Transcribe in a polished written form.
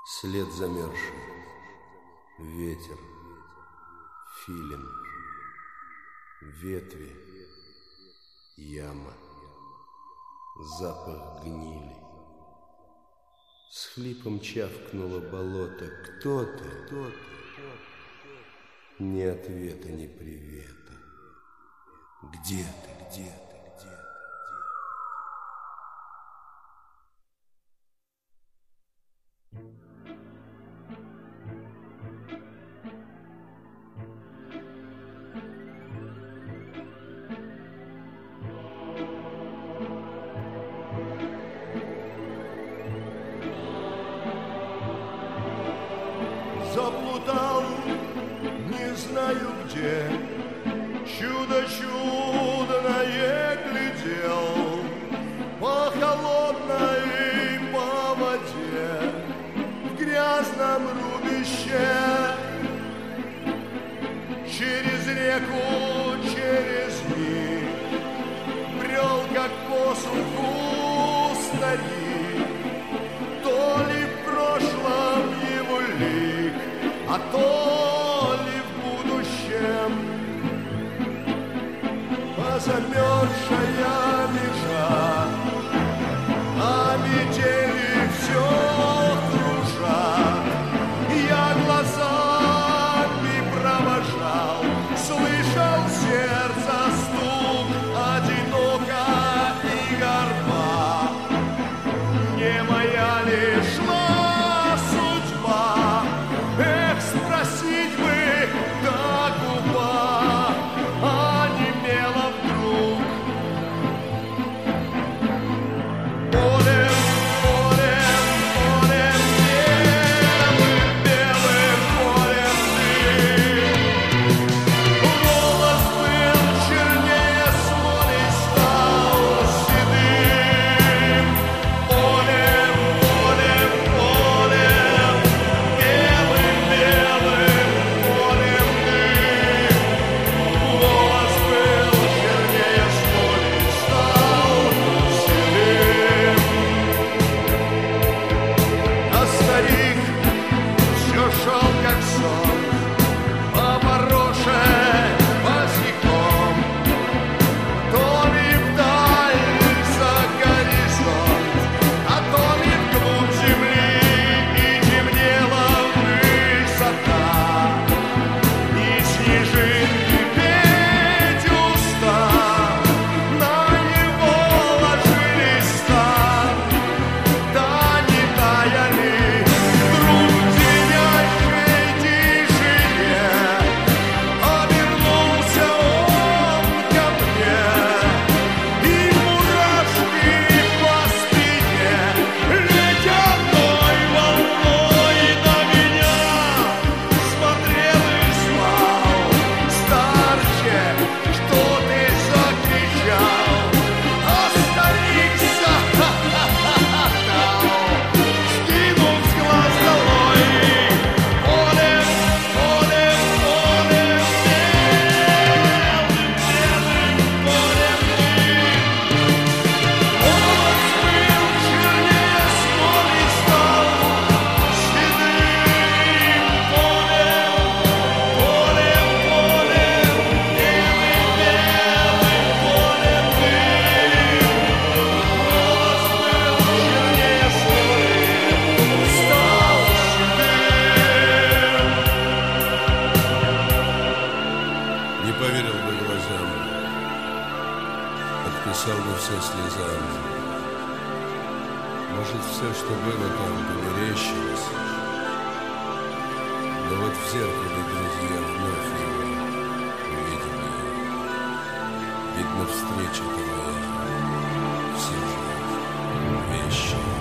След замерзший, ветер, филин, ветви, яма, запах гнили. С хлипом чавкнуло болото. Кто ты? Кто ты? Ни ответа, ни привета. Где ты? Где ты? Где ты? Заплутал, не знаю где, чудо чудное глядел по холодной по воде в грязном рубище. Через реку, через них брел, как по суху старик, то ли в прошлом его лик, а то ли в будущем. А замерзшая межа, а метели все кружат. Я глазами провожал, слышал сердце стук, одиноко и горба. Не моя ли шла судьба? Эх, спросить бы, да губа онемела вдруг. Полем, полем, полем белым, белым полем ты. Голос был чернее смоли, стал седым. Полем, полем, полем, белым, белым полем ты. Голос был чернее смоли, стал седым. А старик все шел, как сон, по пороше босиком. То ли вдаль за горизонт, а то ли вглубь земли, и темнела высота, и снежинки петь устав на него ложились там. Да не таяли вдруг в звенящей тишине. Обернулся он ко мне, и мурашки по спине ледяной волной на меня смотрел и звал. Старче, что ты закричал? А старик захохотал, скинул с глаз долой. Полем, полем, полем белым, белым полем ты. Голос был чернее смоли, стал седым. Полем, полем, полем белым, белым полем ты. Голос был чернее смоли, стал седым. Не поверил бы глазам, отписал бы все слезами. Может, все, что было там, померещилось. Но вот в зеркале, друзья, вновь его увидел я. Видно, встреча твоя все же вещи.